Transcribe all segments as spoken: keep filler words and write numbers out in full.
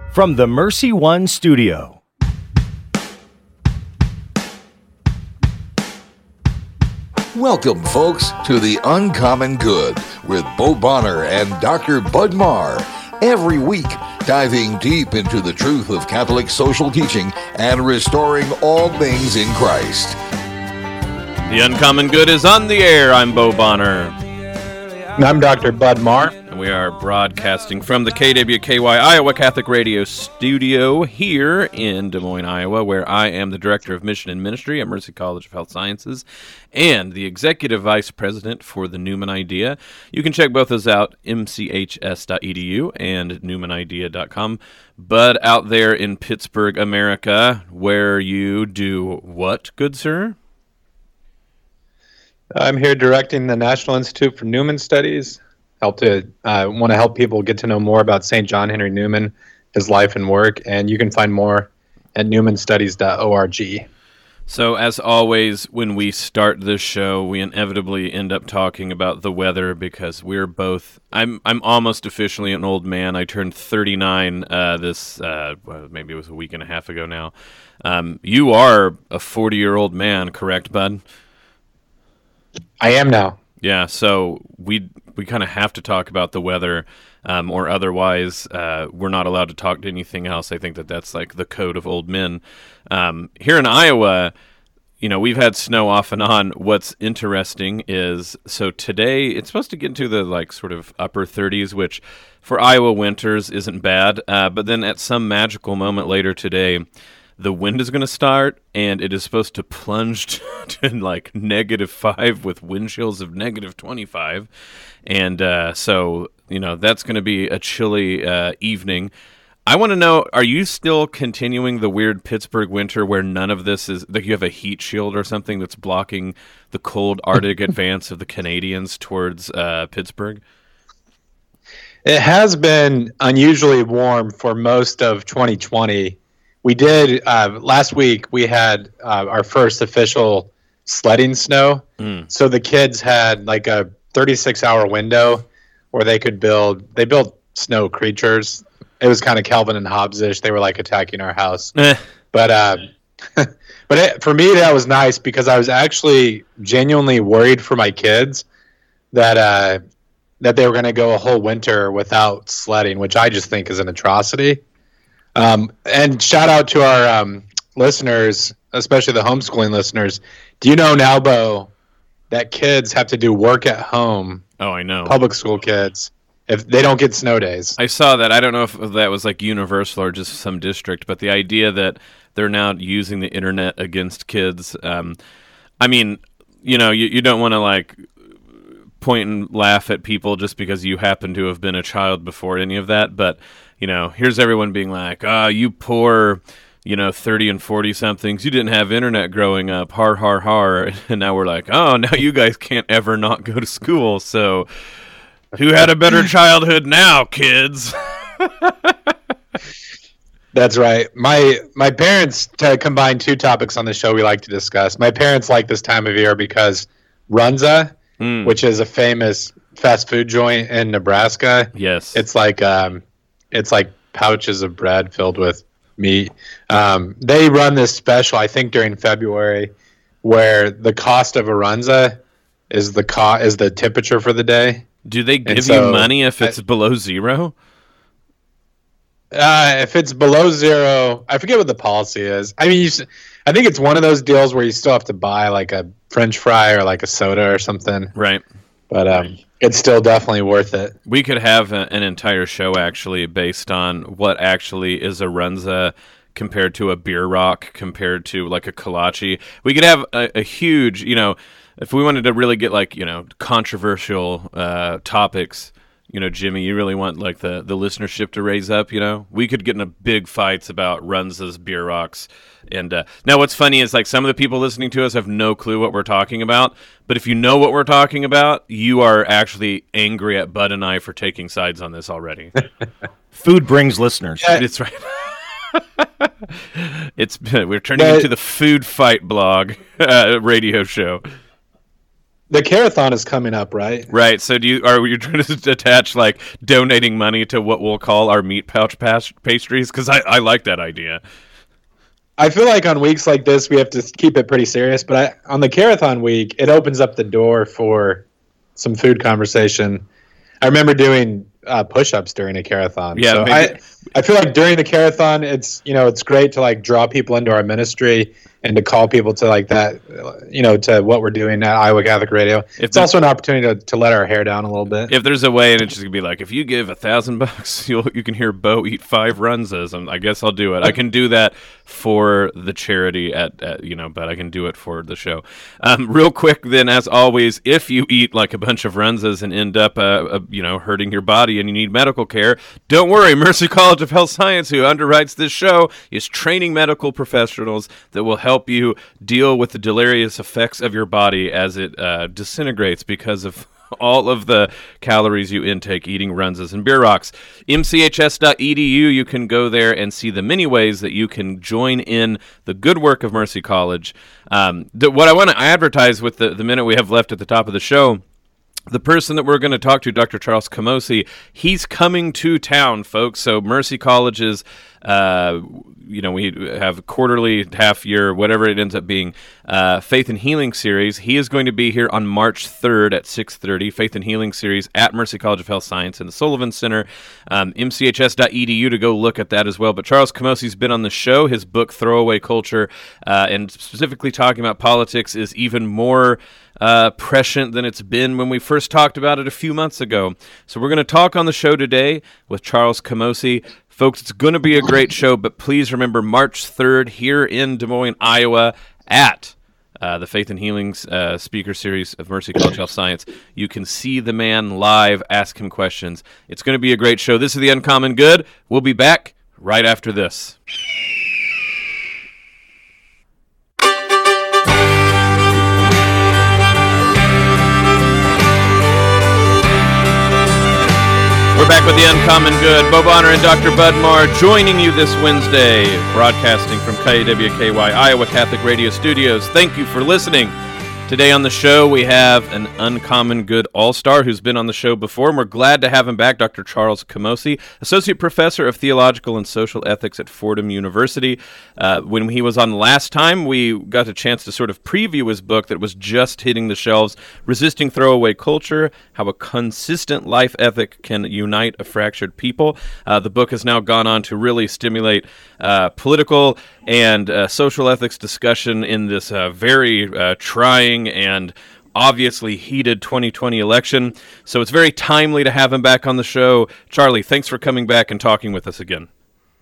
From the Mercy One Studio. Welcome, folks, to The Uncommon Good with Bo Bonner and Doctor Bud Marr. Every week, diving deep into the truth of Catholic social teaching and restoring all things in Christ. The Uncommon Good is on the air. I'm Bo Bonner. And I'm Doctor Bud Marr. And we are broadcasting from the K W K Y Iowa Catholic Radio studio here in Des Moines, Iowa, where I am the Director of Mission and Ministry at Mercy College of Health Sciences and the Executive Vice President for the Newman Idea. You can check both those out, m c h s dot e d u and newman idea dot com. Bud, out there in Pittsburgh, America, where you do what, good sir? I'm here directing the National Institute for Newman Studies. Help to uh, want to help people get to know more about Saint John Henry Newman, his life and work, and you can find more at newman studies dot org. So, as always, when we start this show, we inevitably end up talking about the weather because we're both. I'm I'm almost officially an old man. I turned thirty-nine uh, this uh, well, maybe it was a week and a half ago now. Um, you are a forty-year-old man, correct, Bud? I am now. Yeah, so we we kind of have to talk about the weather, um, or otherwise uh, we're not allowed to talk to anything else. I think that that's like the code of old men. Um, here in Iowa, you know, we've had snow off and on. What's interesting is, so today it's supposed to get into the like sort of upper thirties, which for Iowa winters isn't bad. Uh, but then at some magical moment later today, the wind is going to start, and it is supposed to plunge to like negative five with wind chills of negative twenty-five. And uh, so, you know, that's going to be a chilly uh, evening. I want to know, are you still continuing the weird Pittsburgh winter where none of this is, like you have a heat shield or something that's blocking the cold Arctic advance of the Canadians towards uh, Pittsburgh? It has been unusually warm for most of twenty twenty. We did, uh, last week, we had uh, our first official sledding snow. Mm. So the kids had like a thirty-six hour window where they could build, they built snow creatures. It was kind of Calvin and Hobbes-ish. They were like attacking our house. Eh. But uh, but it, for me, that was nice because I was actually genuinely worried for my kids that uh, that they were going to go a whole winter without sledding, which I just think is an atrocity. Um, and shout out to our um, listeners, especially the homeschooling listeners. Do you know now, Bo, that kids have to do work at home? Oh, I know. Public school kids, if they don't get snow days. I saw that. I don't know if that was like universal or just some district, but the idea that they're now using the internet against kids. Um, I mean, you know, you, you don't want to like point and laugh at people just because you happen to have been a child before any of that, but you know, here's everyone being like, ah, oh, you poor, you know, thirty and forty-somethings, you didn't have internet growing up, har, har, har. And now we're like, oh, now you guys can't ever not go to school. So who had a better childhood now, kids? That's right. My my parents, to combine two topics on the show we like to discuss, my parents like this time of year because Runza, mm. which is a famous fast food joint in Nebraska. Yes. It's like... um. It's like pouches of bread filled with meat. Um, they run this special, I think, during February, where the cost of a Runza is the co- is the temperature for the day. Do they give so, you money if it's I, below zero? Uh, if it's below zero, I forget what the policy is. I mean, you, I think it's one of those deals where you still have to buy like a French fry or like a soda or something. Right. But um, it's still definitely worth it. We could have a, an entire show actually based on what actually is a Runza compared to a beer rock, compared to like a kolache. We could have a, a huge, you know, if we wanted to really get like, you know, controversial uh, topics, you know, Jimmy, you really want like the, the listenership to raise up, you know? We could get into big fights about Runzas, beer rocks. And uh, now what's funny is like some of the people listening to us have no clue what we're talking about. But if you know what we're talking about, you are actually angry at Bud and I for taking sides on this already. Food brings listeners. Yeah. It's right. It's we're turning but, into the Food Fight blog uh, radio show. the Carathon is coming up, right? Right. So do you are you trying to attach like donating money to what we'll call our meat pouch pas- pastries? Because I, I like that idea. I feel like on weeks like this we have to keep it pretty serious, but I, on the Carathon week it opens up the door for some food conversation. I remember doing uh, push-ups during a Carathon. Yeah, so I I feel like during the Carathon it's you know it's great to like draw people into our ministry and to call people to like that, you know, to what we're doing at Iowa Catholic Radio. If it's also an opportunity to, to let our hair down a little bit. If there's a way, and it's just gonna be like, if you give a thousand bucks, you'll you can hear Bo eat five Runzas. I guess I'll do it. I can do that for the charity at, at you know, but I can do it for the show. Um, real quick, then, as always, if you eat like a bunch of Runzas and end up, uh, uh, you know, hurting your body and you need medical care, don't worry. Mercy College of Health Science, who underwrites this show, is training medical professionals that will help help you deal with the deleterious effects of your body as it uh, disintegrates because of all of the calories you intake eating Runzas and beer rocks. M C H S dot E D U, you can go there and see the many ways that you can join in the good work of Mercy College. Um, the, what I want to advertise with the, the minute we have left at the top of the show, the person that we're going to talk to, Doctor Charles Camosy, he's coming to town, folks. So Mercy College's, uh, you know, we have quarterly, half year, whatever it ends up being, uh, Faith and Healing series. He is going to be here on March third at six thirty, Faith and Healing series at Mercy College of Health Science in the Sullivan Center. Um, M C H S dot E D U to go look at that as well. But Charles Camosy's been on the show. His book, Throwaway Culture, uh, and specifically talking about politics, is even more Uh, prescient than it's been when we first talked about it a few months ago. So we're going to talk on the show today with Charles Camosy. Folks, it's going to be a great show, but please remember March third here in Des Moines, Iowa at uh, the Faith and Healings uh, speaker series of Mercy College Health Science. You can see the man live, ask him questions. It's going to be a great show. This is The Uncommon Good. We'll be back right after this. We're back with The Uncommon Good. Bo Bonner and Doctor Bud Marr joining you this Wednesday, broadcasting from K W K Y Iowa Catholic Radio Studios. Thank you for listening. Today on the show, we have an Uncommon Good all-star who's been on the show before, and we're glad to have him back, Doctor Charles Camosy, Associate Professor of Theological and Social Ethics at Fordham University. Uh, when he was on last time, we got a chance to sort of preview his book that was just hitting the shelves, Resisting Throwaway Culture, How a Consistent Life Ethic Can Unite a Fractured People. Uh, the book has now gone on to really stimulate uh, political and uh, social ethics discussion in this uh, very uh, trying and obviously heated twenty twenty election. So it's very timely to have him back on the show. Charlie, thanks for coming back and talking with us again.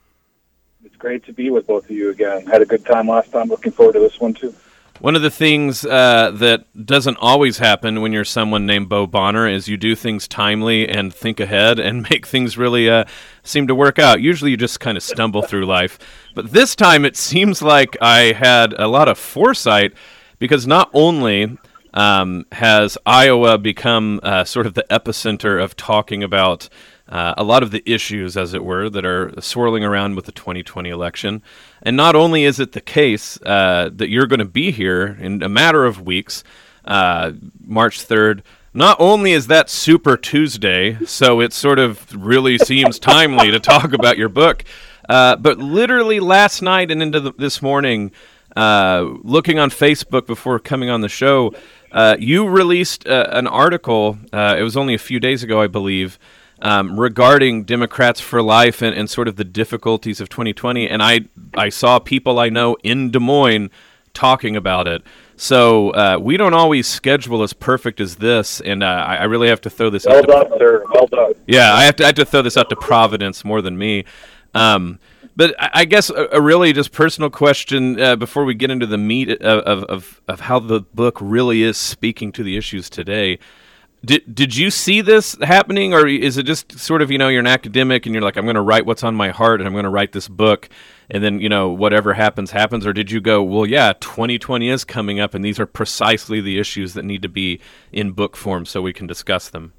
It's great to be with both of you again. Had a good time last time. Looking forward to this one, too. One of the things uh, that doesn't always happen when you're someone named Bo Bonner is you do things timely and think ahead and make things really uh, seem to work out. Usually you just kind of stumble through life. But this time it seems like I had a lot of foresight, because not only um, has Iowa become uh, sort of the epicenter of talking about uh, a lot of the issues, as it were, that are swirling around with the twenty twenty election, and not only is it the case uh, that you're going to be here in a matter of weeks, uh, March third, not only is that Super Tuesday, so it sort of really seems timely to talk about your book, uh, but literally last night and into the, this morning, uh, looking on Facebook before coming on the show, uh, you released uh, an article, uh, it was only a few days ago, I believe, Um, regarding Democrats for Life and, and sort of the difficulties of twenty twenty, and I I saw people I know in Des Moines talking about it. So uh, we don't always schedule as perfect as this, and uh, I, I really have to throw this well out. Well done, to, sir. Well done. Yeah, I have to I have to throw this out to Providence more than me. Um, but I, I guess a, a really just personal question uh, before we get into the meat of, of of of how the book really is speaking to the issues today. Did did you see this happening, or is it just sort of, you know, you're an academic and you're like, I'm going to write what's on my heart and I'm going to write this book, and then, you know, whatever happens, happens? Or did you go, well, yeah, twenty twenty is coming up and these are precisely the issues that need to be in book form so we can discuss them?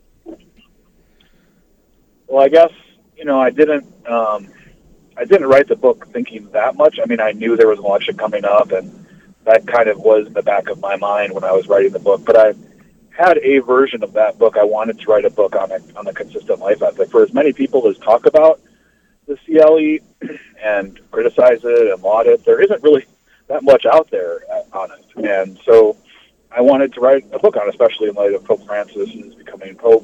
Well, I guess, you know, I didn't, um, I didn't write the book thinking that much. I mean, I knew there was an election coming up, and that kind of was in the back of my mind when I was writing the book. But I, had a version of that book. I wanted to write a book on a, on the consistent life ethic for as many people as talk about the C L E and criticize it and laud it. There isn't really that much out there on it, and so I wanted to write a book on it, especially in light of Pope Francis and his becoming Pope.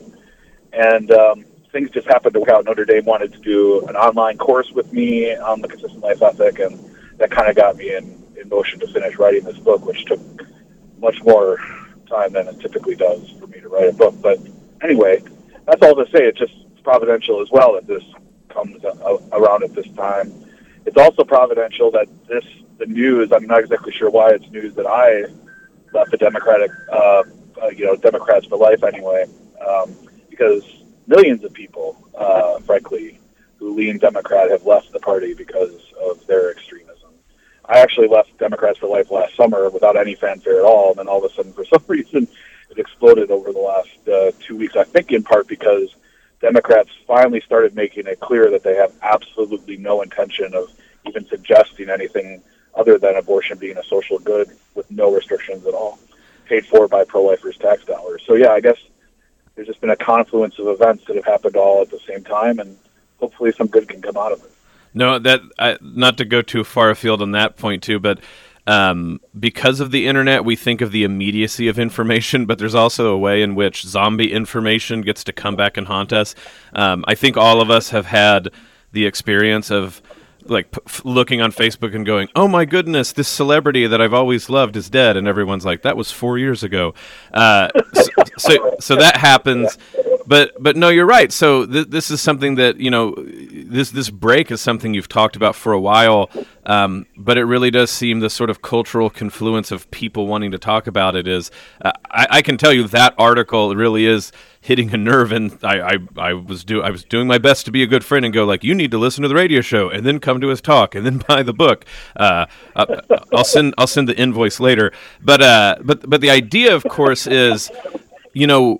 And um, things just happened to work out. Notre Dame wanted to do an online course with me on the consistent life ethic, and that kind of got me in, in motion to finish writing this book, which took much more time than it typically does for me to write a book. But anyway, that's all to say. It's just providential as well that this comes a- around at this time. It's also providential that this, the news, I'm not exactly sure why it's news that I left the Democratic, uh, uh, you know, Democrats for Life anyway, um, because millions of people, uh, frankly, who lean Democrat have left the party because of their extremism. I actually left Democrats for Life last summer without any fanfare at all, and then all of a sudden, for some reason, it exploded over the last uh, two weeks, I think in part because Democrats finally started making it clear that they have absolutely no intention of even suggesting anything other than abortion being a social good with no restrictions at all, paid for by pro-lifers' tax dollars. So yeah, I guess there's just been a confluence of events that have happened all at the same time, and hopefully some good can come out of it. No, that I, not to go too far afield on that point too, but um, because of the internet, we think of the immediacy of information, but there's also a way in which zombie information gets to come back and haunt us. Um, I think all of us have had the experience of like p- looking on Facebook and going, "Oh my goodness, this celebrity that I've always loved is dead," and everyone's like, "That was four years ago." Uh, so, so, so that happens. But but no, you're right. So th- this is something that, you know, this this break is something you've talked about for a while, um, but it really does seem the sort of cultural confluence of people wanting to talk about it is, uh, I, I can tell you that article really is hitting a nerve, and I, I, I was do I was doing my best to be a good friend and go like, you need to listen to the radio show and then come to his talk and then buy the book. Uh, I'll send I'll send the invoice later. But uh, but but the idea, of course, is, you know,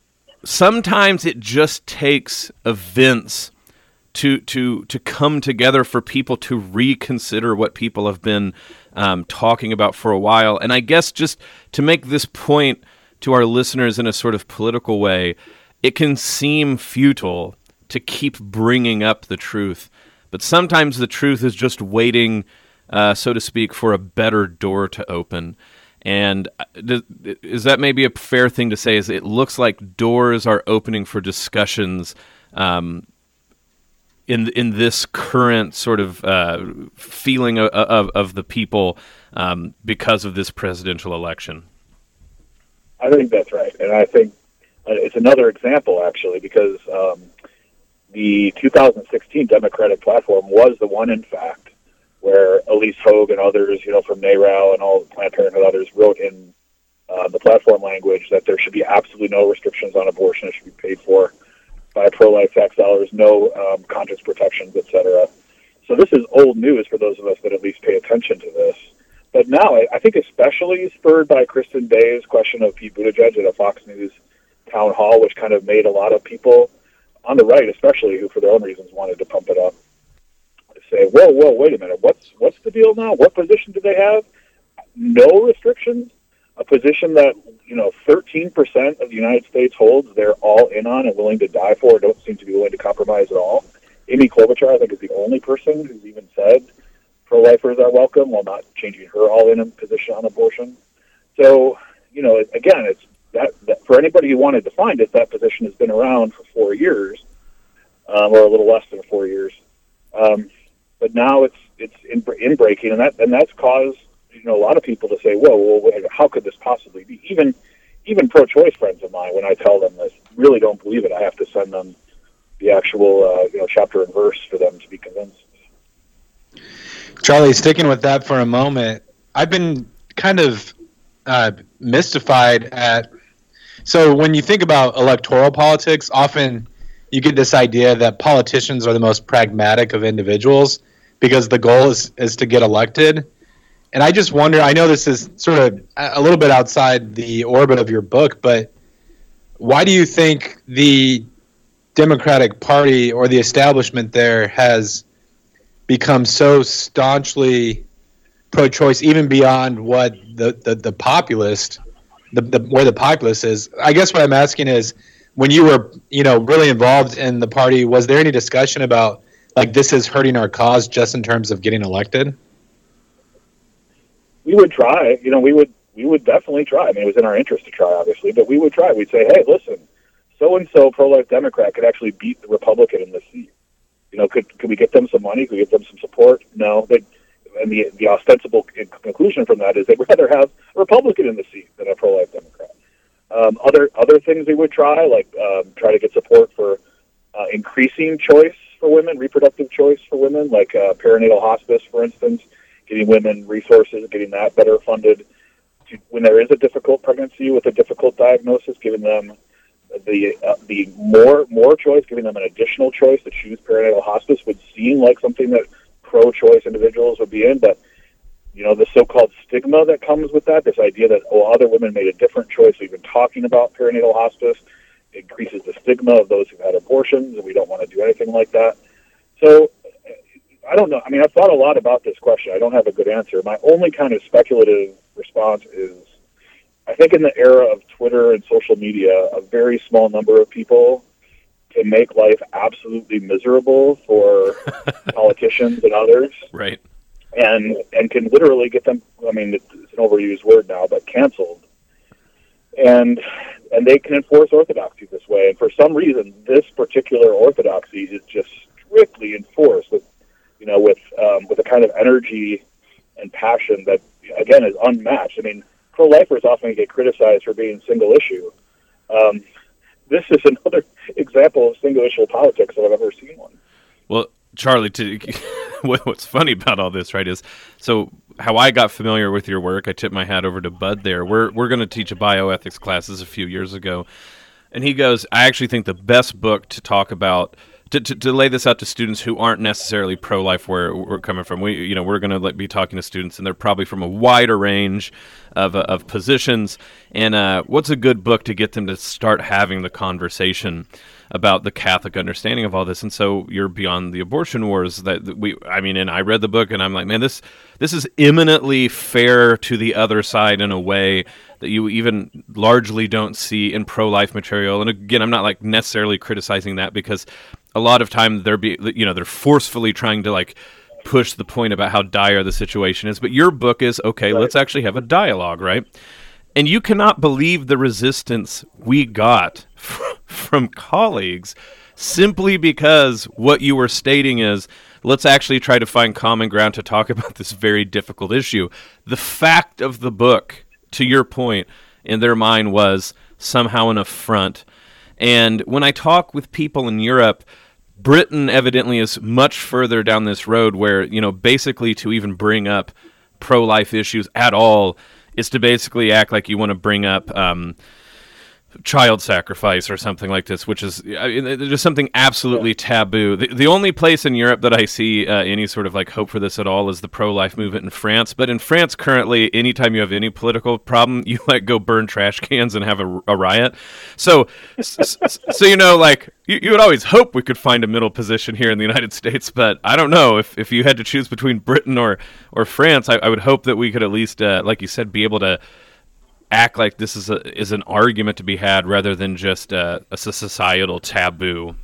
sometimes it just takes events to to to come together for people to reconsider what people have been um, talking about for a while. And I guess just to make this point to our listeners in a sort of political way, it can seem futile to keep bringing up the truth, but sometimes the truth is just waiting, uh, so to speak, for a better door to open. And is that maybe a fair thing to say? Is it looks like doors are opening for discussions um, in in this current sort of uh, feeling of, of, of the people um, because of this presidential election? I think that's right, and I think it's another example actually, because um, the two thousand sixteen Democratic platform was the one, in fact, where Elise Hogue and others, you know, from NARAL and all Planned Parenthood and others wrote in uh, the platform language that there should be absolutely no restrictions on abortion. It should be paid for by pro-life tax dollars, no um, conscience protections, et cetera. So this is old news for those of us that at least pay attention to this. But now, I think especially spurred by Kristen Bay's question of Pete Buttigieg at a Fox News town hall, which kind of made a lot of people on the right, especially who for their own reasons wanted to pump it up, say, whoa, whoa, wait a minute, what's what's the deal now? What position do they have? No restrictions? A position that, you know, thirteen percent of the United States holds, they're all in on and willing to die for, don't seem to be willing to compromise at all. Amy Klobuchar, I think, is the only person who's even said pro-lifers are welcome while not changing her all-in position on abortion. So, you know, again, it's that, that for anybody who wanted to find it, that position has been around for four years, um, or a little less than four years. Um, But now it's it's in, in breaking, and that and that's caused, you know, a lot of people to say, "Whoa, whoa, how could this possibly be?" Even even pro-choice friends of mine, when I tell them this, really don't believe it. I have to send them the actual uh, you know chapter and verse for them to be convinced. Charlie, sticking with that for a moment, I've been kind of uh, mystified at. So when you think about electoral politics, often you get this idea that politicians are the most pragmatic of individuals because the goal is, is to get elected. And I just wonder, I know this is sort of a little bit outside the orbit of your book, but why do you think the Democratic Party or the establishment there has become so staunchly pro-choice, even beyond what the, the, the populist the, the where the populace is. I guess what I'm asking is, when you were, you know, really involved in the party, was there any discussion about like this is hurting our cause just in terms of getting elected? We would try. You know, we would we would definitely try. I mean, it was in our interest to try, obviously, but we would try. We'd say, hey, listen, so and so pro-life Democrat could actually beat the Republican in this seat. You know, could could we get them some money? Could we get them some support? No. They, and the the ostensible conclusion from that is they'd rather have a Republican in the seat than a pro-life Democrat. Um, other other things we would try, like um, try to get support for uh, increasing choice for women, reproductive choice for women, like uh, perinatal hospice, for instance, getting women resources, getting that better funded. To, when there is a difficult pregnancy with a difficult diagnosis, giving them the uh, the more more choice, giving them an additional choice to choose perinatal hospice would seem like something that pro-choice individuals would be in, but you know, the so-called stigma that comes with that, this idea that, oh, other women made a different choice, even talking about perinatal hospice increases the stigma of those who've had abortions, and we don't want to do anything like that. So, I don't know. I mean, I've thought a lot about this question. I don't have a good answer. My only kind of speculative response is, I think in the era of Twitter and social media, a very small number of people can make life absolutely miserable for politicians and others. Right. And and can literally get them, I mean, it's an overused word now, but canceled. And and they can enforce orthodoxy this way. And for some reason, this particular orthodoxy is just strictly enforced with, you know, with um, with a kind of energy and passion that, again, is unmatched. I mean, pro-lifers often get criticized for being single issue. Um, this is another example of single issue politics that I've ever seen one. Well, Charlie, to, what's funny about all this, right, is so how I got familiar with your work, I tipped my hat over to Bud there. We're we're going to teach a bioethics classes a few years ago, and he goes, I actually think the best book to talk about, to, to, to lay this out to students who aren't necessarily pro-life where we're coming from. We, you know, we're going to be talking to students, and they're probably from a wider range of, uh, of positions, and uh, what's a good book to get them to start having the conversation about the Catholic understanding of all this. And so you're Beyond the Abortion Wars that we, I mean, and I read the book and I'm like, man, this, this is eminently fair to the other side in a way that you even largely don't see in pro-life material. And again, I'm not like necessarily criticizing that, because a lot of time they're be, you know, they're forcefully trying to like push the point about how dire the situation is. But your book is, okay, right, let's actually have a dialogue, right? And you cannot believe the resistance we got from colleagues simply because what you were stating is, let's actually try to find common ground to talk about this very difficult issue. The fact of the book, to your point, in their mind was somehow an affront. And when I talk with people in Europe, Britain evidently is much further down this road where, you know, basically to even bring up pro-life issues at all is to basically act like you want to bring up um, child sacrifice or something like this, which is I mean, just something absolutely taboo. The, the only place in Europe that I see uh, any sort of like hope for this at all is the pro-life movement in France. But in France currently, anytime you have any political problem, you like go burn trash cans and have a, a riot. So, so, so you know, like you, you would always hope we could find a middle position here in the United States. But I don't know if, if you had to choose between Britain or or France, I, I would hope that we could at least, uh, like you said, be able to act like this is a, is an argument to be had rather than just uh, a societal taboo.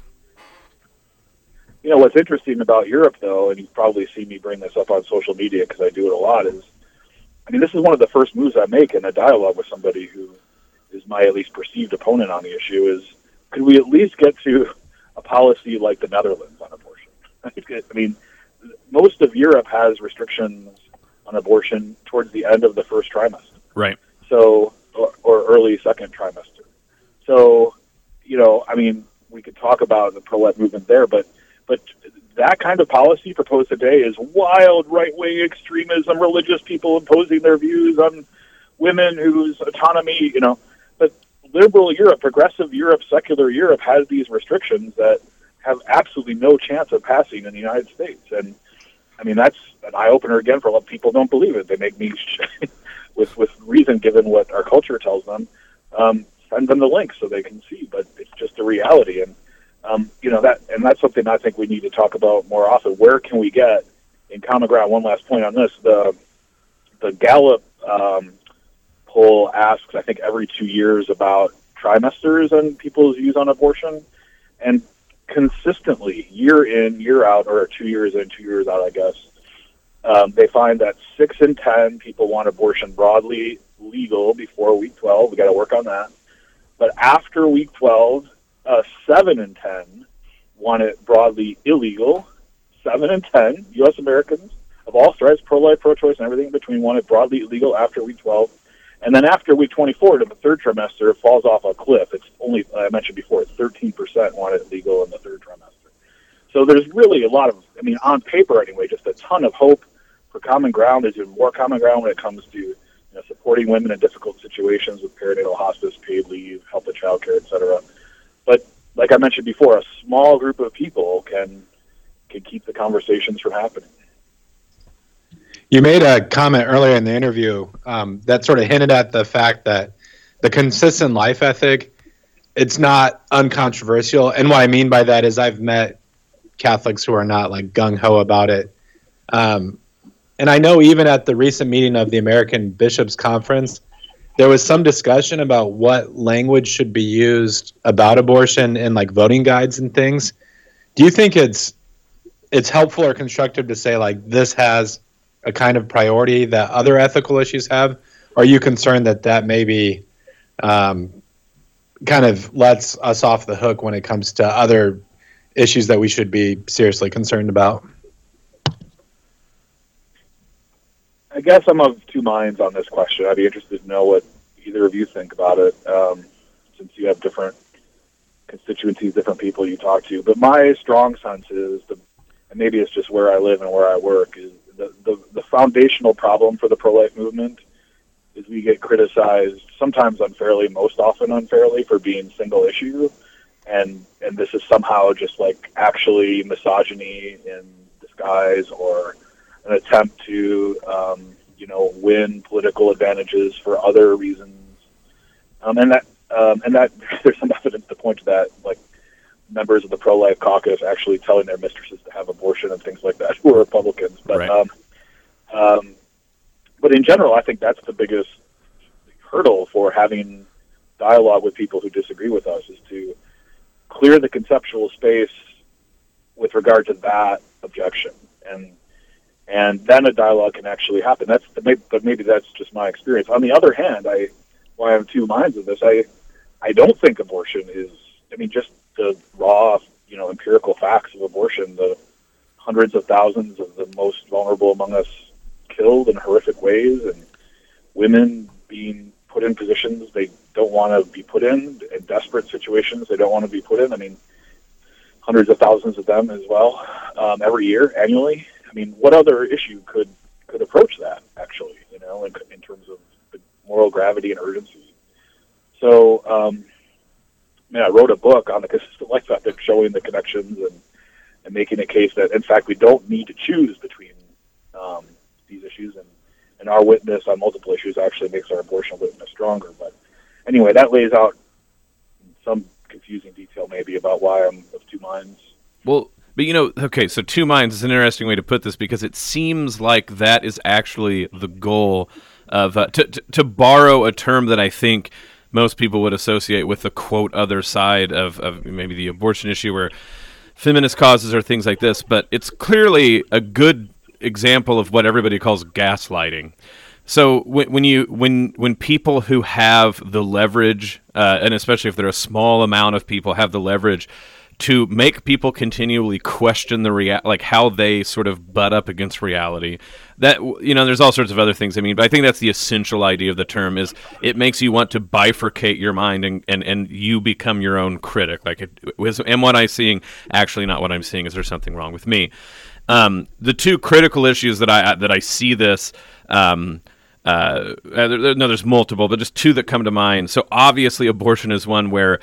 You know, what's interesting about Europe, though, and you've probably seen me bring this up on social media because I do it a lot, is, I mean, this is one of the first moves I make in a dialogue with somebody who is my at least perceived opponent on the issue is, could we at least get to a policy like the Netherlands on abortion? I mean, most of Europe has restrictions on abortion towards the end of the first trimester. Right. So, or, or early second trimester. So, you know, I mean, we could talk about the pro-life movement there, but but that kind of policy proposed today is wild right-wing extremism, religious people imposing their views on women whose autonomy, you know. But liberal Europe, progressive Europe, secular Europe has these restrictions that have absolutely no chance of passing in the United States. And, I mean, that's an eye-opener again for a lot of people don't believe it. They make me... with with reason, given what our culture tells them, um, send them the link so they can see. But it's just a reality, and um, you know that, and that's something I think we need to talk about more often. Where can we get in common ground? One last point on this: the the Gallup um, poll asks, I think, every two years about trimesters and people's views on abortion. And consistently, year in, year out, or two years in, two years out, I guess, um, they find that six in ten people want abortion broadly legal before week twelve. We got to work on that. But after week twelve, uh, seven in ten want it broadly illegal. Seven in ten U S Americans of all stripes, pro-life, pro-choice, and everything in between, want it broadly illegal after week twelve. And then after week twenty-four, to the third trimester, it falls off a cliff. It's only, I mentioned before, thirteen percent want it legal in the third trimester. So there's really a lot of, I mean, on paper anyway, just a ton of hope for common ground. There's even more common ground when it comes to, you know, supporting women in difficult situations with perinatal hospice, paid leave, help with child care, et cetera. But like I mentioned before, a small group of people can can keep the conversations from happening. You made a comment earlier in the interview um, that sort of hinted at the fact that the consistent life ethic, it's not uncontroversial. And what I mean by that is I've met Catholics who are not like gung-ho about it. Um, and I know even at the recent meeting of the American Bishops' Conference, there was some discussion about what language should be used about abortion in like voting guides and things. Do you think it's it's helpful or constructive to say like this has a kind of priority that other ethical issues have? Or are you concerned that that maybe um, kind of lets us off the hook when it comes to other issues that we should be seriously concerned about? I guess I'm of two minds on this question. I'd be interested to know what either of you think about it, um, since you have different constituencies, different people you talk to. But my strong sense is, the, and maybe it's just where I live and where I work, is the, the, the foundational problem for the pro-life movement is we get criticized, sometimes unfairly, most often unfairly, for being single issue. And, and this is somehow just like actually misogyny in disguise, or an attempt to, um, you know, win political advantages for other reasons. Um, and that, um, and that there's some evidence to point to that, like members of the pro-life caucus actually telling their mistresses to have abortion and things like that, who are Republicans. But, right. um, um, but in general, I think that's the biggest hurdle for having dialogue with people who disagree with us, is to clear the conceptual space with regard to that objection. And, And then a dialogue can actually happen. That's the, but maybe that's just my experience. On the other hand, I, why I have two minds of this. I, I don't think abortion is. I mean, just the raw, you know, empirical facts of abortion. The hundreds of thousands of the most vulnerable among us killed in horrific ways, and women being put in positions they don't want to be put in, in desperate situations they don't want to be put in. I mean, hundreds of thousands of them as well, um, every year, annually. I mean, what other issue could, could approach that, actually, you know, in, in terms of the moral gravity and urgency? So, um, I mean, I wrote a book on the consistent life ethic showing the connections and, and making a case that, in fact, we don't need to choose between um, these issues. And, and our witness on multiple issues actually makes our abortion witness stronger. But anyway, that lays out some confusing detail maybe about why I'm of two minds. Well, but, you know, okay, so two minds is an interesting way to put this, because it seems like that is actually the goal of, uh, to, to, to borrow a term that I think most people would associate with the, quote, other side of, of maybe the abortion issue, where feminist causes or things like this, but it's clearly a good example of what everybody calls gaslighting. So when, when you when when people who have the leverage, uh, and especially if they're a small amount of people, have the leverage to make people continually question the rea- like how they sort of butt up against reality. That, you know, there's all sorts of other things. I mean, but I think that's the essential idea of the term, is it makes you want to bifurcate your mind, and, and, and you become your own critic. Like, it, was, am what I'm seeing actually not what I'm seeing? Is there something wrong with me? Um, the two critical issues that I that I see this, um, uh, there, no, there's multiple, but just two that come to mind. So obviously, abortion is one where,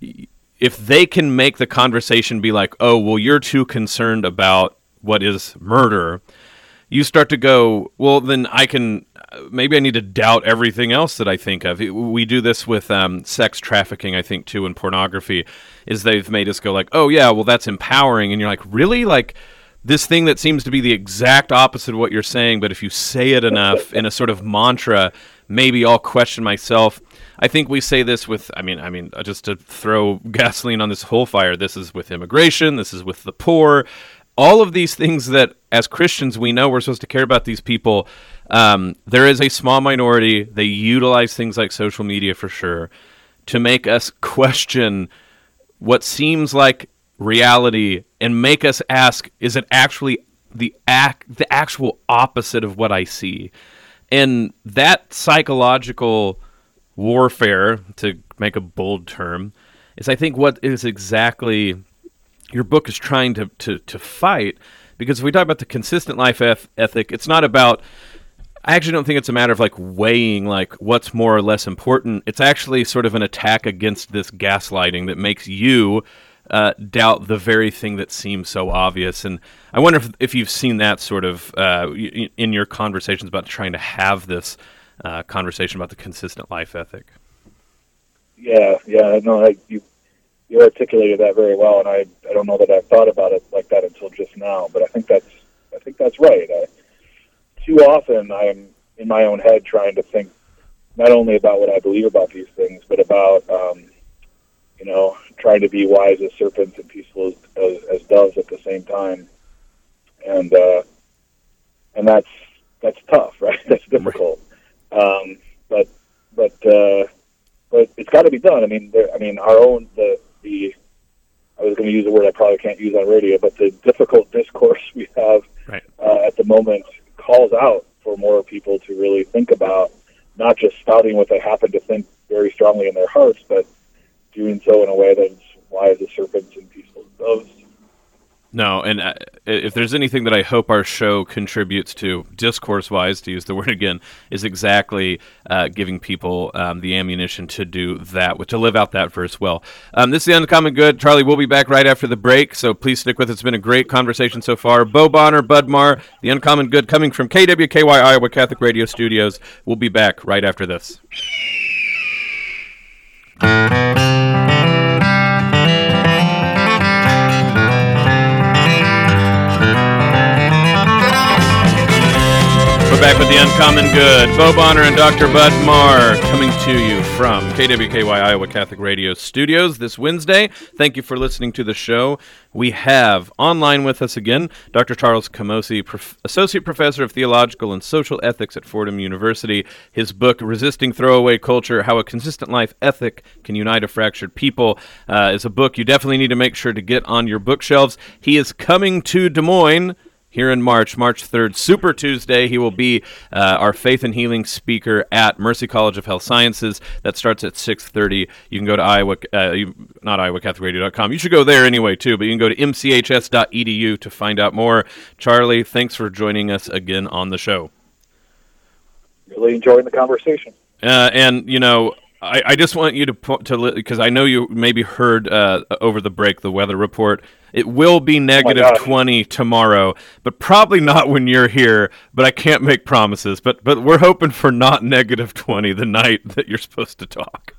if they can make the conversation be like, oh, well, you're too concerned about what is murder, you start to go, well, then I can, maybe I need to doubt everything else that I think of. We do this with um, sex trafficking, I think, too, and pornography, is they've made us go like, oh, yeah, well, that's empowering. And you're like, really? Like, this thing that seems to be the exact opposite of what you're saying, but if you say it enough in a sort of mantra, maybe I'll question myself. I think we say this with, I mean, I mean, just to throw gasoline on this whole fire, this is with immigration, this is with the poor, all of these things that as Christians we know we're supposed to care about these people. Um, there is a small minority, they utilize things like social media for sure to make us question what seems like reality and make us ask, is it actually the act, the actual opposite of what I see? And that psychological warfare, to make a bold term, is I think what is exactly your book is trying to, to, to fight. Because if we talk about the consistent life eth- ethic, it's not about, I actually don't think it's a matter of like weighing like what's more or less important. It's actually sort of an attack against this gaslighting that makes you uh, doubt the very thing that seems so obvious. And I wonder if, if you've seen that sort of uh, in your conversations about trying to have this uh, conversation about the consistent life ethic. Yeah, yeah, no, I, you you articulated that very well, and I, I don't know that I've thought about it like that until just now, but I think that's I think that's right. I, too often I'm in my own head trying to think not only about what I believe about these things, but about um, you know, trying to be wise as serpents and peaceful as, as, as doves at the same time, and uh, and that's that's tough, right? That's difficult, um, but but uh, but it's got to be done. I mean, there, I mean, our own the the I was going to use a word I probably can't use on radio, but the difficult discourse we have right. uh, at the moment calls out for more people to really think about not just spouting what they happen to think very strongly in their hearts, but doing so in a way that's wise as serpents and peaceful as doves. No, and uh, if there's anything that I hope our show contributes to, discourse-wise, to use the word again, is exactly uh, giving people um, the ammunition to do that, to live out that verse well. Um, this is The Uncommon Good. Charlie, we'll be back right after the break, so please stick with us. It's been a great conversation so far. Bo Bonner, Bud Marr, The Uncommon Good, coming from K W K Y Iowa Catholic Radio Studios. We'll be back right after this. Back with The Uncommon Good. Bo Bonner and Doctor Bud Marr coming to you from K W K Y Iowa Catholic Radio Studios this Wednesday. Thank you for listening to the show. We have online with us again Doctor Charles Camosy, Prof- Associate Professor of Theological and Social Ethics at Fordham University. His book, Resisting Throwaway Culture, How a Consistent Life Ethic Can Unite a Fractured People, uh, is a book you definitely need to make sure to get on your bookshelves. He is coming to Des Moines here in March, March third, Super Tuesday. He will be uh, our Faith and Healing speaker at Mercy College of Health Sciences. That starts at six thirty. You can go to Iowa, uh, not Iowa Catholic Radio dot com. You should go there anyway, too, but you can go to M C H S dot E D U to find out more. Charlie, thanks for joining us again on the show. Really enjoying the conversation. Uh, and, you know, I, I just want you to, to because I know you maybe heard uh, over the break the weather report. It will be negative oh twenty tomorrow, but probably not when you're here. But I can't make promises. But but we're hoping for not negative twenty the night that you're supposed to talk.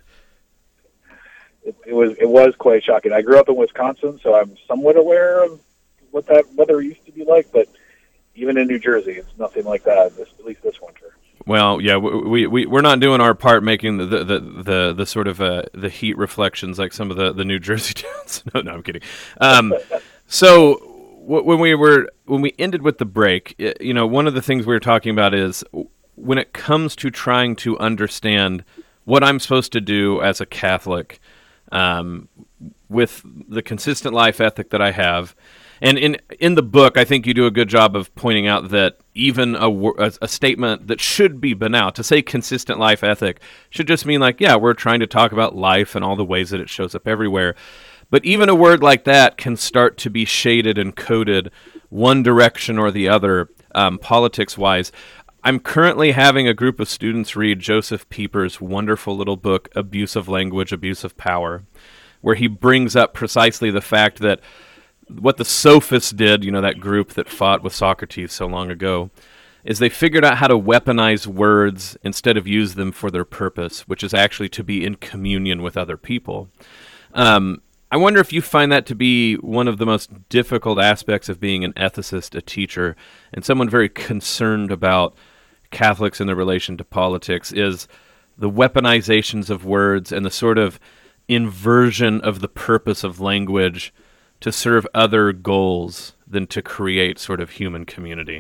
It, it was it was quite shocking. I grew up in Wisconsin, so I'm somewhat aware of what that weather used to be like. But even in New Jersey, it's nothing like that. This, at least this winter. Well, yeah, we we we're not doing our part making the the the, the, the sort of uh, the heat reflections like some of the, the New Jersey towns. no, no, I'm kidding. Um, so w- when we were when we ended with the break, you know, one of the things we were talking about is when it comes to trying to understand what I'm supposed to do as a Catholic um, with the consistent life ethic that I have. And in in the book, I think you do a good job of pointing out that even a, a, a statement that should be banal, to say consistent life ethic, should just mean like, yeah, we're trying to talk about life and all the ways that it shows up everywhere. But even a word like that can start to be shaded and coded one direction or the other, um, politics-wise. I'm currently having a group of students read Joseph Pieper's wonderful little book, Abuse of Language, Abuse of Power, where he brings up precisely the fact that what the sophists did, you know, that group that fought with Socrates so long ago, is they figured out how to weaponize words instead of use them for their purpose, which is actually to be in communion with other people. Um, I wonder if you find that to be one of the most difficult aspects of being an ethicist, a teacher, and someone very concerned about Catholics in their relation to politics is the weaponizations of words and the sort of inversion of the purpose of language to serve other goals than to create sort of human community.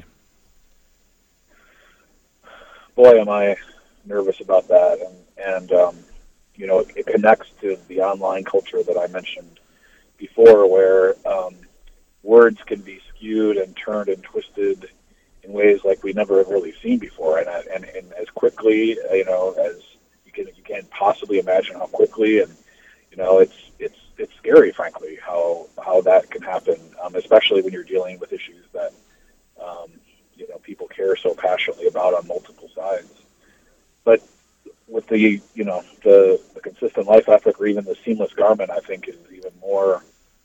Boy, am I nervous about that. And, and um, you know, it, it connects to the online culture that I mentioned before, where um, words can be skewed and turned and twisted in ways like we never have really seen before, and and, and as quickly, you know, as you can you can't possibly imagine how quickly, and you know, it's it's it's scary, frankly, how how that can happen, um, especially when you're dealing with issues that um, you know people care so passionately about on multiple sides. But with the you know the, the consistent life ethic, or even the seamless garment, I think is even more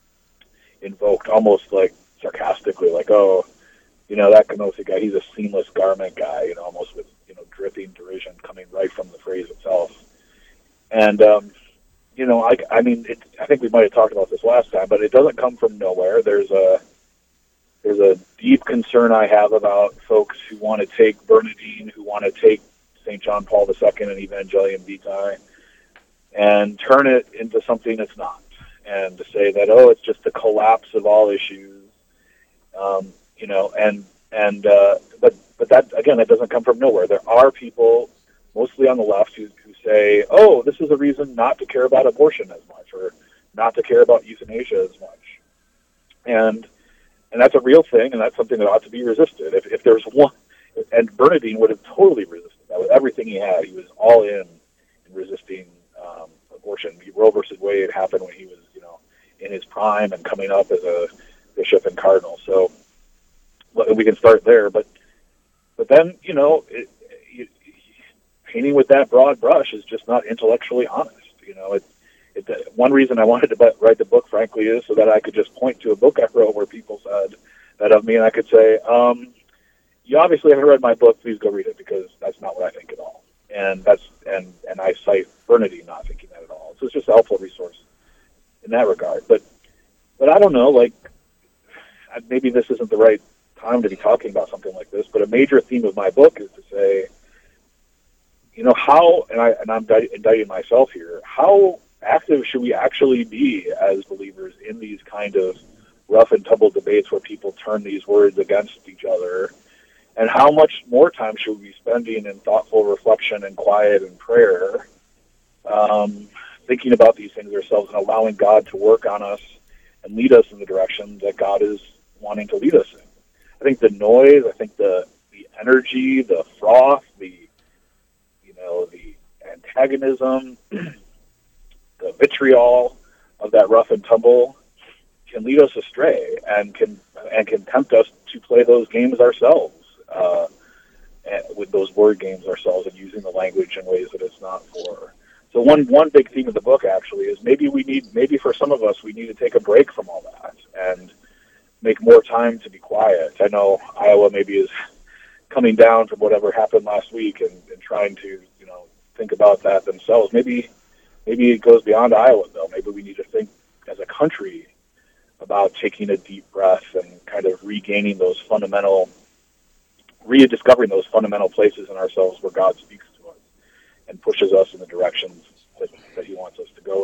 invoked, almost like sarcastically, like, oh, you know, that Kenosi guy, he's a seamless garment guy, you know, almost with, you know, dripping derision coming right from the phrase itself. And, um, you know, I, I mean, it, I think we might have talked about this last time, but it doesn't come from nowhere. There's a, there's a deep concern I have about folks who want to take Bernardine, who want to take Saint John Paul the Second and Evangelium Vitae and turn it into something it's not. And to say that, oh, it's just the collapse of all issues, um, you know, and and uh, but but that again, that doesn't come from nowhere. There are people, mostly on the left, who, who say, oh, this is a reason not to care about abortion as much, or not to care about euthanasia as much, and and that's a real thing, and that's something that ought to be resisted. If if there's one, and Bernardine would have totally resisted that with everything he had. He was all in in resisting um, abortion. Roe versus Wade happened when he was, you know, in his prime and coming up as a bishop and cardinal. So we can start there, but but then, you know, it, it, painting with that broad brush is just not intellectually honest. You know, it, it, one reason I wanted to write the book, frankly, is so that I could just point to a book I wrote where people said that of me, and I could say, um, you obviously haven't read my book, please go read it, because that's not what I think at all. And that's and, and I cite Bernardine not thinking that at all. So it's just a helpful resource in that regard. But but I don't know, like, maybe this isn't the right time to be talking about something like this, but a major theme of my book is to say, you know, how, and, I, and I'm indicting myself here, how active should we actually be as believers in these kind of rough and tumble debates where people turn these words against each other? And how much more time should we be spending in thoughtful reflection and quiet and prayer, um, thinking about these things ourselves and allowing God to work on us and lead us in the direction that God is wanting to lead us in? I think the noise, I think the the energy, the froth, the you know the antagonism, the vitriol of that rough and tumble can lead us astray and can and can tempt us to play those games ourselves, uh, with those word games ourselves, and using the language in ways that it's not for. So one one big theme of the book actually is maybe we need maybe for some of us we need to take a break from all that and make more time to be quiet. I know Iowa maybe is coming down from whatever happened last week and, and trying to, you know, think about that themselves. Maybe maybe it goes beyond Iowa, though. Maybe we need to think as a country about taking a deep breath and kind of regaining those fundamental, rediscovering those fundamental places in ourselves where God speaks to us and pushes us in the directions that, that he wants us to go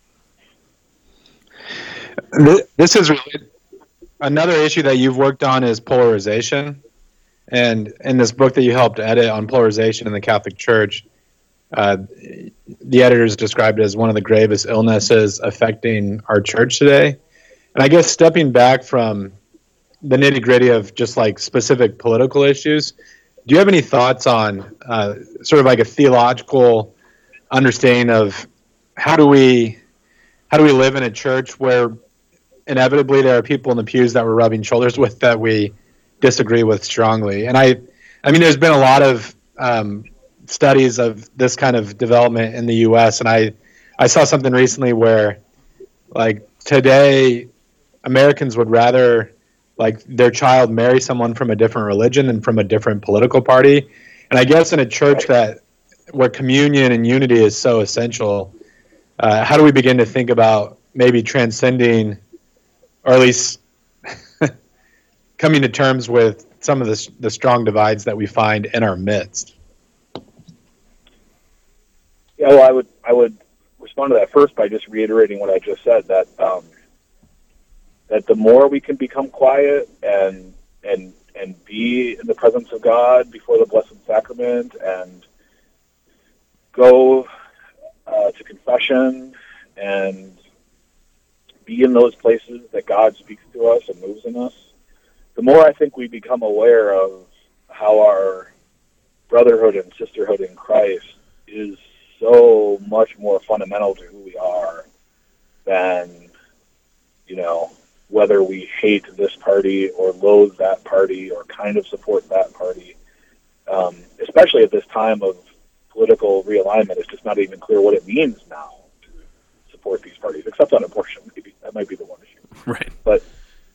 in. This is really another issue that you've worked on is polarization. And in this book that you helped edit on polarization in the Catholic Church, uh, the editors described it as one of the gravest illnesses affecting our church today. And I guess stepping back from the nitty-gritty of just like specific political issues, do you have any thoughts on uh, sort of like a theological understanding of how do we how do we live in a church where inevitably there are people in the pews that we're rubbing shoulders with that we disagree with strongly? And I, I mean, there's been a lot of um, studies of this kind of development in the U S, and I, I saw something recently where, like, today, Americans would rather, like, their child marry someone from a different religion and from a different political party. And I guess in a church that where communion and unity is so essential, uh, how do we begin to think about maybe transcending, or at least coming to terms with some of the the strong divides that we find in our midst? Yeah, well, I would I would respond to that first by just reiterating what I just said, that um, that the more we can become quiet and and and be in the presence of God before the Blessed Sacrament and go uh, to confession and be in those places that God speaks to us and moves in us, the more I think we become aware of how our brotherhood and sisterhood in Christ is so much more fundamental to who we are than, you know, whether we hate this party or loathe that party or kind of support that party. Um, especially at this time of political realignment, it's just not even clear what it means now to support these parties, except on abortion. Maybe that might be the one issue. Right. But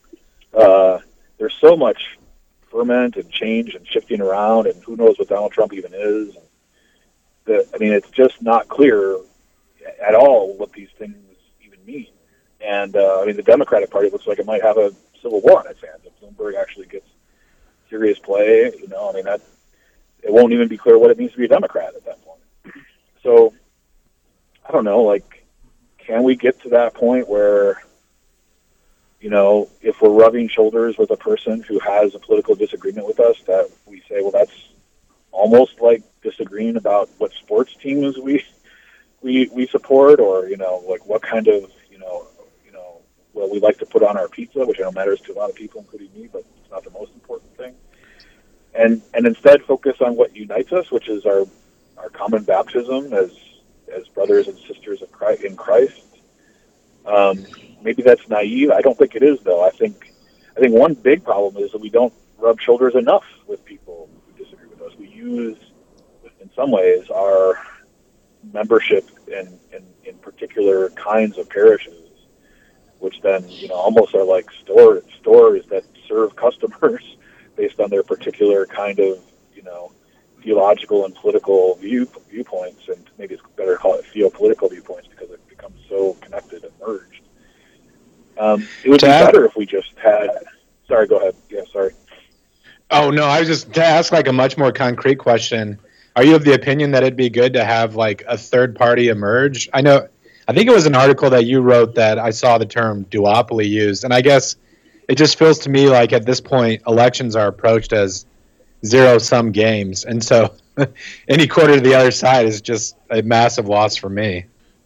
uh, there's so much ferment and change and shifting around, and who knows what Donald Trump even is. That, I mean, it's just not clear at all what these things even mean. And, uh, I mean, the Democratic Party looks like it might have a civil war on its hands if Bloomberg actually gets serious play. You know, I mean, that it won't even be clear what it means to be a Democrat at that point. So, I don't know, like, can we get to that point where, you know, if we're rubbing shoulders with a person who has a political disagreement with us, that we say, well, that's almost like disagreeing about what sports teams we we we support, or, you know, like what kind of, you know, you know, what we like to put on our pizza, which I know matters to a lot of people, including me, but it's not the most important thing. And and instead focus on what unites us, which is our our common baptism as as brothers and sisters of Christ, in Christ. Um, maybe that's naive. I don't think it is, though. I think I think one big problem is that we don't rub shoulders enough with people who disagree with us. We use, in some ways, our membership in, in, in particular kinds of parishes, which then, you know, almost are like store, stores that serve customers based on their particular kind of, you know, theological and political view viewpoints, and maybe it's better to call it theopolitical viewpoints because it becomes so connected and merged. Um, it would be better if we just had. Sorry, go ahead. Yeah, sorry. Oh no, I was just to ask like a much more concrete question. Are you of the opinion that it'd be good to have like a third party emerge? I know, I think it was an article that you wrote that I saw the term duopoly used, and I guess it just feels to me like at this point elections are approached as zero-sum games, and so any quarter to the other side is just a massive loss for me.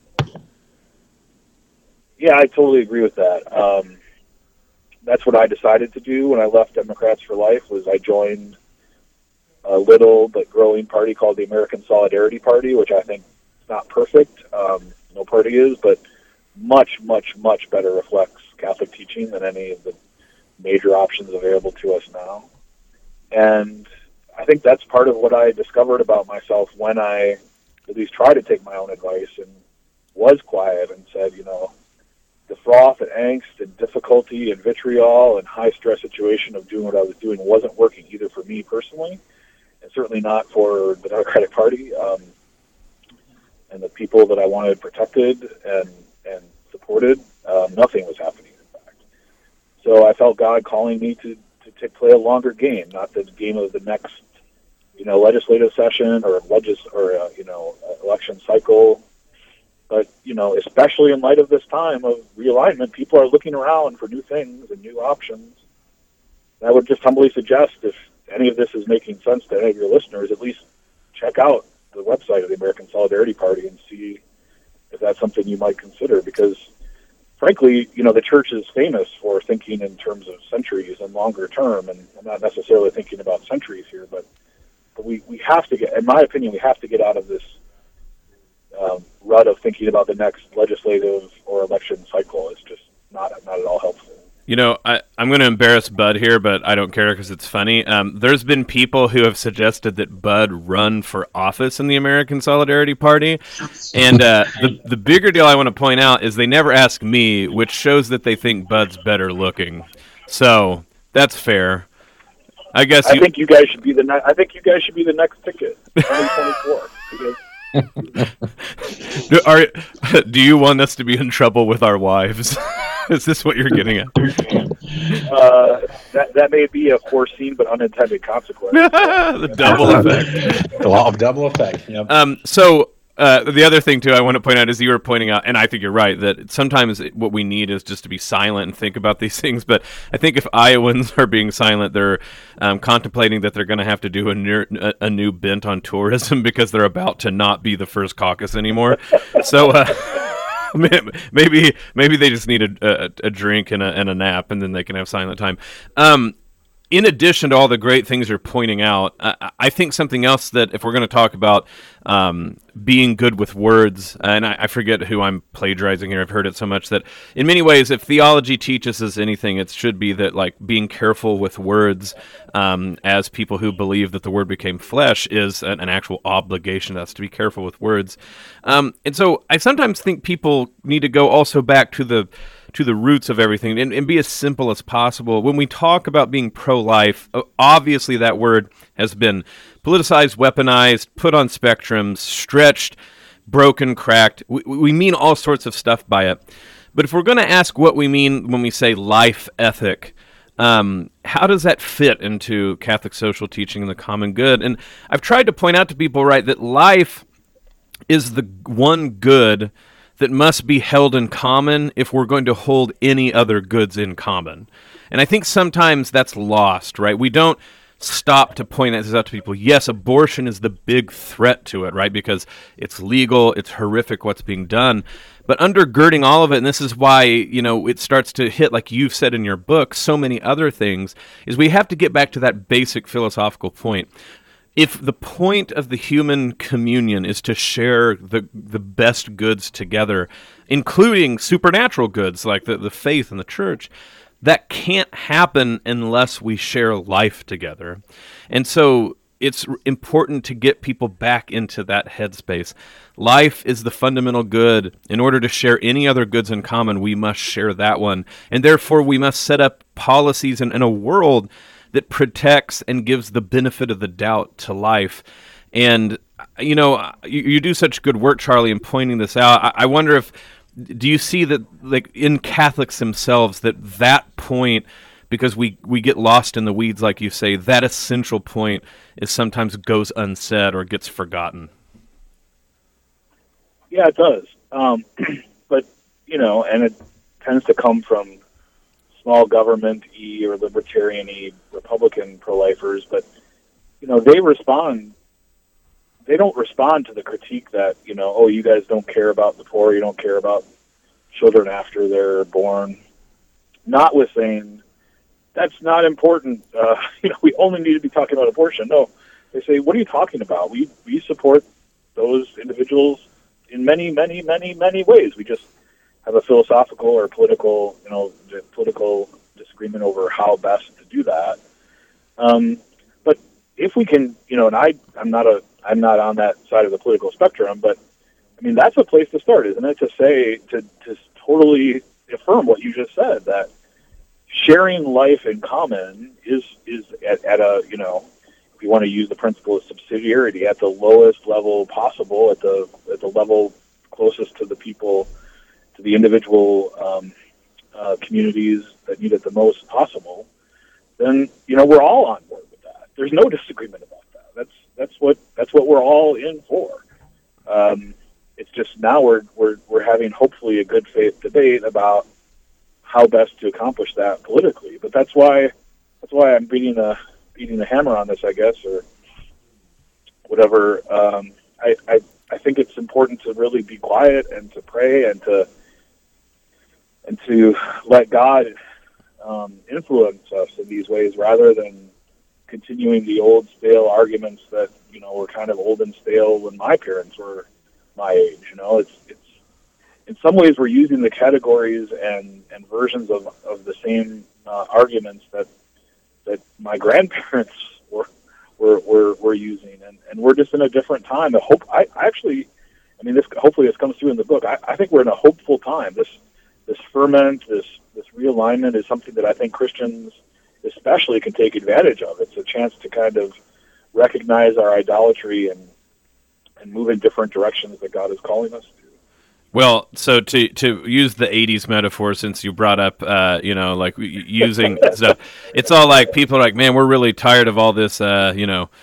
Yeah, I totally agree with that. Um, that's what I decided to do when I left Democrats for Life. Was I joined a little but growing party called the American Solidarity Party, which I think is not perfect. Um, no party is, but much, much, much better reflects Catholic teaching than any of the major options available to us now. And I think that's part of what I discovered about myself when I at least tried to take my own advice and was quiet and said, you know, the froth and angst and difficulty and vitriol and high-stress situation of doing what I was doing wasn't working either for me personally and certainly not for the Democratic Party um, and the people that I wanted protected and, and supported. Um, nothing was happening, in fact. So I felt God calling me to to play a longer game, not the game of the next, you know, legislative session or legis or uh, you know, election cycle. But, you know, especially in light of this time of realignment, people are looking around for new things and new options. And I would just humbly suggest, if any of this is making sense to any of your listeners, at least check out the website of the American Solidarity Party and see if that's something you might consider, because frankly, you know, the church is famous for thinking in terms of centuries and longer term, and I'm not necessarily thinking about centuries here, but, but we, we have to get, in my opinion, we have to get out of this um, rut of thinking about the next legislative or election cycle. It's just not not at all helpful. You know, I, I'm going to embarrass Bud here, but I don't care because it's funny. Um, there's been people who have suggested that Bud run for office in the American Solidarity Party. And uh, the, the bigger deal I want to point out is they never ask me, which shows that they think Bud's better looking. So that's fair. I guess I you... think you guys should be the ne- I think you guys should be the next ticket, twenty twenty-four. do, are, do you want us to be in trouble with our wives? Is this what you're getting at? uh, that that may be a foreseen but unintended consequence. The double effect. The law of double effect. Yep. Um, so uh, the other thing, too, I want to point out is you were pointing out, and I think you're right, that sometimes what we need is just to be silent and think about these things. But I think if Iowans are being silent, they're um, contemplating that they're going to have to do a, near, a, a new bent on tourism because they're about to not be the first caucus anymore. So uh, maybe maybe they just need a, a, a drink and a, and a nap, and then they can have silent time. Um, In addition to all the great things you're pointing out, I, I think something else that if we're going to talk about um, being good with words, and I, I forget who I'm plagiarizing here, I've heard it so much that in many ways, if theology teaches us anything, it should be that like being careful with words um, as people who believe that the Word became flesh is an, an actual obligation to us to be careful with words. Um, and so I sometimes think people need to go also back to the to the roots of everything and, and be as simple as possible. When we talk about being pro-life, obviously that word has been politicized, weaponized, put on spectrums, stretched, broken, cracked. We, we mean all sorts of stuff by it. But if we're going to ask what we mean when we say life ethic, um, how does that fit into Catholic social teaching and the common good? And I've tried to point out to people, right, that life is the one good that must be held in common if we're going to hold any other goods in common. And I think sometimes that's lost, right? We don't stop to point this out to people. Yes, abortion is the big threat to it, right? Because it's legal, it's horrific what's being done. But undergirding all of it, and this is why, you know, it starts to hit, like you've said in your book, so many other things, is we have to get back to that basic philosophical point. If the point of the human communion is to share the the best goods together, including supernatural goods like the, the faith and the church, that can't happen unless we share life together. And so it's important to get people back into that headspace. Life is the fundamental good. In order to share any other goods in common, we must share that one. And therefore, we must set up policies in, in a world that protects and gives the benefit of the doubt to life. And, you know, you, you do such good work, Charlie, in pointing this out. I, I wonder if, do you see that, like, in Catholics themselves, that that point, because we, we get lost in the weeds, like you say, that essential point is sometimes goes unsaid or gets forgotten? Yeah, it does. Um, but, you know, and it tends to come from small government-y or libertarian-y Republican pro-lifers, but, you know, they respond, they don't respond to the critique that, you know, oh, you guys don't care about the poor, you don't care about children after they're born. Not with saying, that's not important, uh, you know, we only need to be talking about abortion. No, they say, what are you talking about? We, we support those individuals in many, many, many, many ways. We just have a philosophical or political, you know, political disagreement over how best to do that. Um, but if we can, you know, and I, I'm not a, I'm not on that side of the political spectrum, but I mean, that's a place to start, isn't it? To say, to, to totally affirm what you just said, that sharing life in common is, is at, at a, you know, if you want to use the principle of subsidiarity, at the lowest level possible, at the, at the level closest to the people, to the individual um, uh, communities that need it the most possible, then, you know, we're all on board with that. There's no disagreement about that. That's that's what that's what we're all in for. Um, it's just now we're we're we're having hopefully a good faith debate about how best to accomplish that politically. But that's why that's why I'm beating a beating the hammer on this, I guess, or whatever. Um, I, I I think it's important to really be quiet and to pray and to and to let God um, influence us in these ways rather than continuing the old stale arguments that, you know, were kind of old and stale when my parents were my age. You know, it's, it's, in some ways we're using the categories and, and versions of, of the same uh, arguments that, that my grandparents were, were, were, were using. And, and we're just in a different time. I hope, I, I actually, I mean, this, hopefully this comes through in the book. I, I think we're in a hopeful time. This, This ferment, this this realignment is something that I think Christians especially can take advantage of. It's a chance to kind of recognize our idolatry and and move in different directions that God is calling us to. Well, so to to use the eighties metaphor, since you brought up, uh, you know, like using stuff, it's all like people are like, man, we're really tired of all this, uh, you know,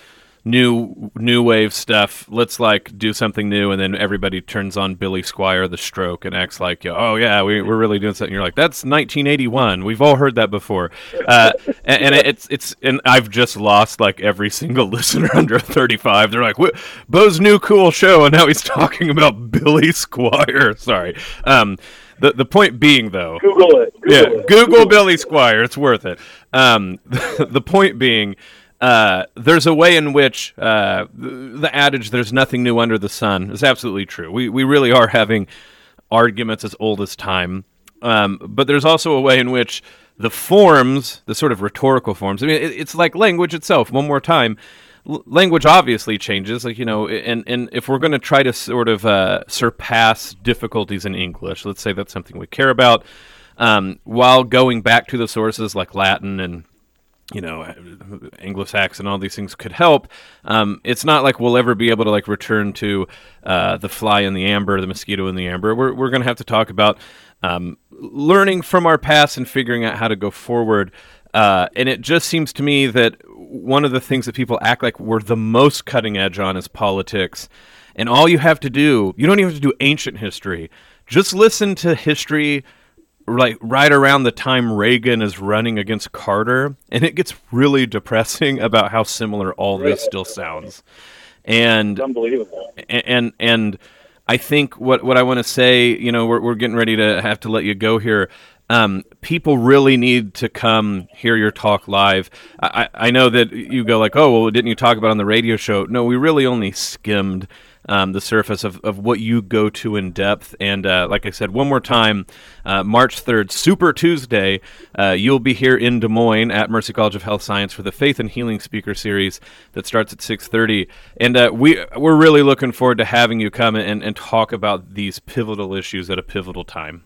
new new wave stuff. Let's like do something new, and then everybody turns on Billy Squier, The Stroke, and acts like, oh yeah, we, we're really doing something. You're like, that's nineteen eighty-one. We've all heard that before, uh, and, and it's it's and I've just lost like every single listener under thirty-five. They're like, Bo's new cool show, and now he's talking about Billy Squier. Sorry. Um, The the point being, though, Google it. Google yeah, it. Google, Google Billy Squier. It's worth it. Um, the point being. Uh, there's a way in which uh, the adage "there's nothing new under the sun" is absolutely true. We we really are having arguments as old as time, um, but there's also a way in which the forms, the sort of rhetorical forms. I mean, it, it's like language itself. One more time, L- language obviously changes. Like you know, and and if we're going to try to sort of uh, surpass difficulties in English, let's say that's something we care about, um, while going back to the sources like Latin and you know, Anglo-Saxon, all these things could help. Um, it's not like we'll ever be able to like return to uh, the fly in the amber, the mosquito in the amber. We're we're going to have to talk about um, learning from our past and figuring out how to go forward. Uh, and it just seems to me that one of the things that people act like we're the most cutting edge on is politics. And all you have to do, you don't even have to do ancient history. Just listen to history like right around the time Reagan is running against Carter, and it gets really depressing about how similar all this still sounds. And it's unbelievable. And and, and I think what, what I want to say, you know, we're we're getting ready to have to let you go here. Um, people really need to come hear your talk live. I, I know that you go like, oh, well, didn't you talk about it on the radio show? No, we really only skimmed Um, the surface of, of what you go to in depth. And uh, like I said, one more time, uh, March third, Super Tuesday, uh, you'll be here in Des Moines at Mercy College of Health Science for the Faith and Healing Speaker Series that starts at six thirty. And uh, we, we're really looking forward to having you come and, and talk about these pivotal issues at a pivotal time.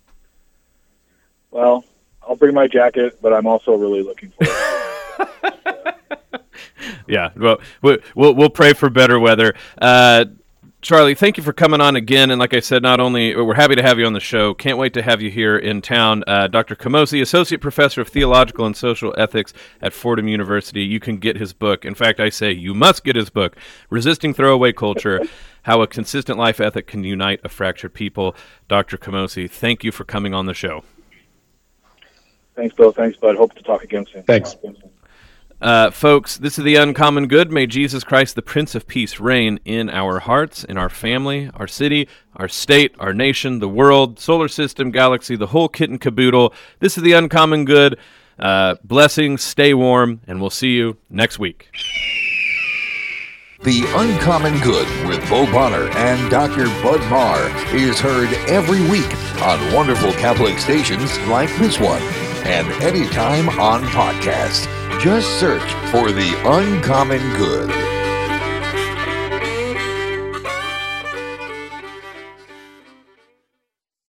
Well, I'll bring my jacket, but I'm also really looking forward to it. Yeah, well, we'll we'll pray for better weather. Uh, Charlie, thank you for coming on again. And like I said, not only we're happy to have you on the show, can't wait to have you here in town. Uh, Doctor Camosy, Associate Professor of Theological and Social Ethics at Fordham University. You can get his book. In fact, I say you must get his book, Resisting Throwaway Culture, How a Consistent Life Ethic Can Unite a Fractured People. Doctor Camosy, thank you for coming on the show. Thanks, Bill. Thanks, Bud. Hope to talk again soon. Thanks. Uh, folks, this is The Uncommon Good. May Jesus Christ, the Prince of Peace, reign in our hearts, in our family, our city, our state, our nation, the world, solar system, galaxy, the whole kit and caboodle. This is The Uncommon Good. Uh, blessings, stay warm, and we'll see you next week. The Uncommon Good with Bo Bonner and Doctor Bud Marr is heard every week on wonderful Catholic stations like this one, and anytime on podcast. Just search for The Uncommon Good.